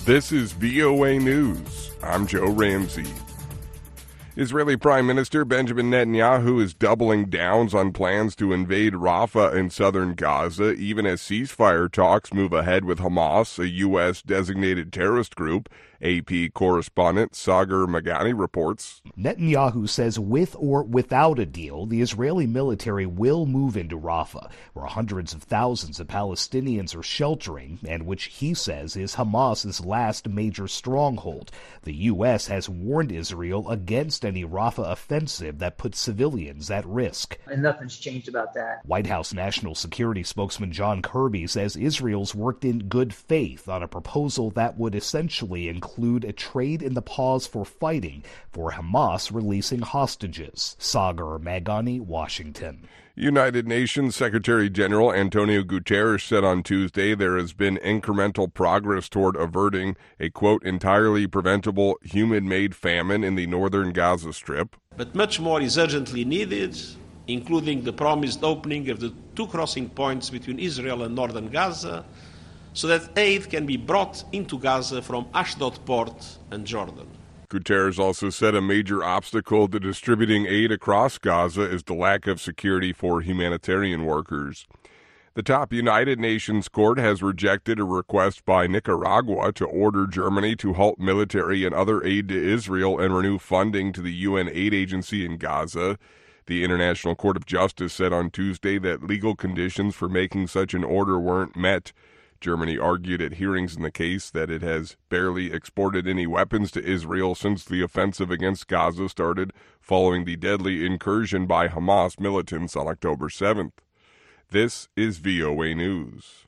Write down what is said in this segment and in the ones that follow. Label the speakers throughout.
Speaker 1: This is VOA News. I'm Joe Ramsey. Israeli Prime Minister Benjamin Netanyahu is doubling down on plans to invade Rafah in southern Gaza, even as ceasefire talks move ahead with Hamas, a U.S.-designated terrorist group. AP correspondent Sagar Magani reports.
Speaker 2: Netanyahu says with or without a deal, the Israeli military will move into Rafah, where hundreds of thousands of Palestinians are sheltering, and which he says is Hamas's last major stronghold. The U.S. has warned Israel against any Rafah offensive that puts civilians at risk.
Speaker 3: And nothing's changed about that.
Speaker 2: White House National Security spokesman John Kirby says Israel's worked in good faith on a proposal that would essentially include a trade in the pause for fighting for Hamas releasing hostages. Sagar Magani, Washington.
Speaker 1: United Nations Secretary General Antonio Guterres said on Tuesday there has been incremental progress toward averting a, quote, entirely preventable human-made famine in the northern Gaza Strip.
Speaker 4: But much more is urgently needed, including the promised opening of the two crossing points between Israel and northern Gaza, so that aid can be brought into Gaza from Ashdod port and Jordan.
Speaker 1: Guterres also said a major obstacle to distributing aid across Gaza is the lack of security for humanitarian workers. The top United Nations court has rejected a request by Nicaragua to order Germany to halt military and other aid to Israel and renew funding to the UN aid agency in Gaza. The International Court of Justice said on Tuesday that legal conditions for making such an order weren't met. Germany argued at hearings in the case that it has barely exported any weapons to Israel since the offensive against Gaza started following the deadly incursion by Hamas militants on October 7th. This is VOA News.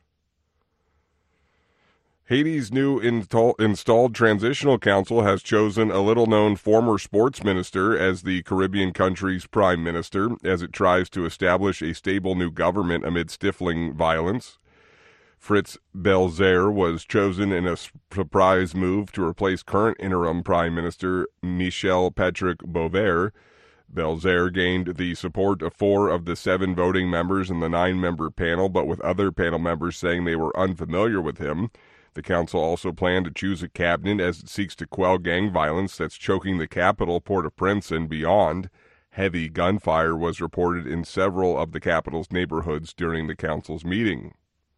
Speaker 1: Haiti's new installed transitional council has chosen a little-known former sports minister as the Caribbean country's prime minister as it tries to establish a stable new government amid stifling violence. Fritz Belzer was chosen in a surprise move to replace current interim Prime Minister Michel Patrick Bover. Belzer gained the support of 4 of the 7 voting members in the 9-member panel, but with other panel members saying they were unfamiliar with him. The council also planned to choose a cabinet as it seeks to quell gang violence that's choking the capital, Port-au-Prince, and beyond. Heavy gunfire was reported in several of the capital's neighborhoods during the council's meeting.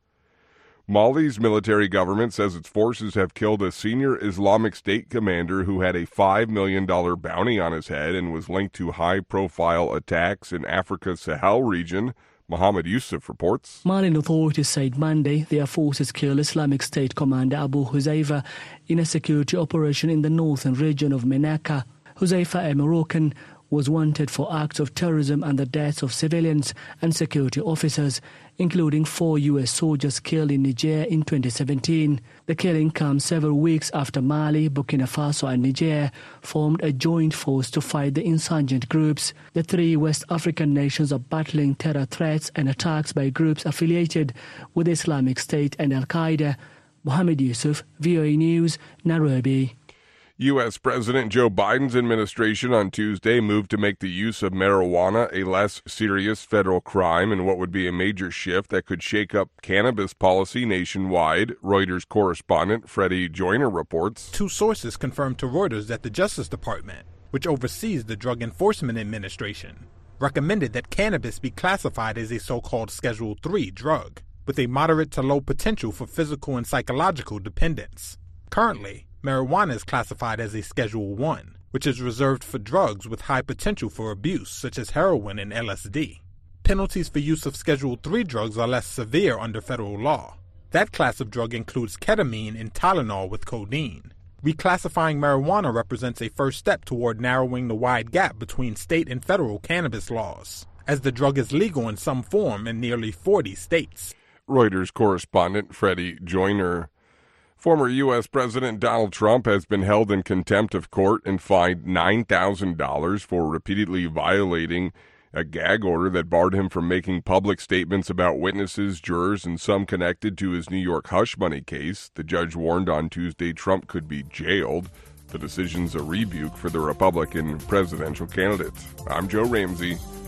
Speaker 1: Mali's military government says its forces have killed a senior Islamic State commander who had a $5 million bounty on his head and was linked to high-profile attacks in Africa's Sahel region. Mohammed Yusuf reports.
Speaker 5: Malian authorities said Monday their forces killed Islamic State commander Abu Huzaifa in a security operation in the northern region of Menaka. Huzaifa, a Moroccan, was wanted for acts of terrorism and the deaths of civilians and security officers, including 4 U.S. soldiers killed in Niger in 2017. The killing comes several weeks after Mali, Burkina Faso and Niger formed a joint force to fight the insurgent groups. The 3 West African nations are battling terror threats and attacks by groups affiliated with Islamic State and Al-Qaeda. Mohammed Yusuf, VOA News, Nairobi.
Speaker 1: U.S. President Joe Biden's administration on Tuesday moved to make the use of marijuana a less serious federal crime in what would be a major shift that could shake up cannabis policy nationwide. Reuters correspondent Freddie Joyner reports.
Speaker 6: 2 sources confirmed to Reuters that the Justice Department, which oversees the Drug Enforcement Administration, recommended that cannabis be classified as a so-called Schedule III drug, with a moderate to low potential for physical and psychological dependence. Currently, marijuana is classified as a Schedule I, which is reserved for drugs with high potential for abuse, such as heroin and LSD. Penalties for use of Schedule III drugs are less severe under federal law. That class of drug includes ketamine and Tylenol with codeine. Reclassifying marijuana represents a first step toward narrowing the wide gap between state and federal cannabis laws, as the drug is legal in some form in nearly 40 states.
Speaker 1: Reuters correspondent Freddie Joyner. Former U.S. President Donald Trump has been held in contempt of court and fined $9,000 for repeatedly violating a gag order that barred him from making public statements about witnesses, jurors, and some connected to his New York hush money case. The judge warned on Tuesday Trump could be jailed. The decision's a rebuke for the Republican presidential candidate. I'm Joe Ramsey.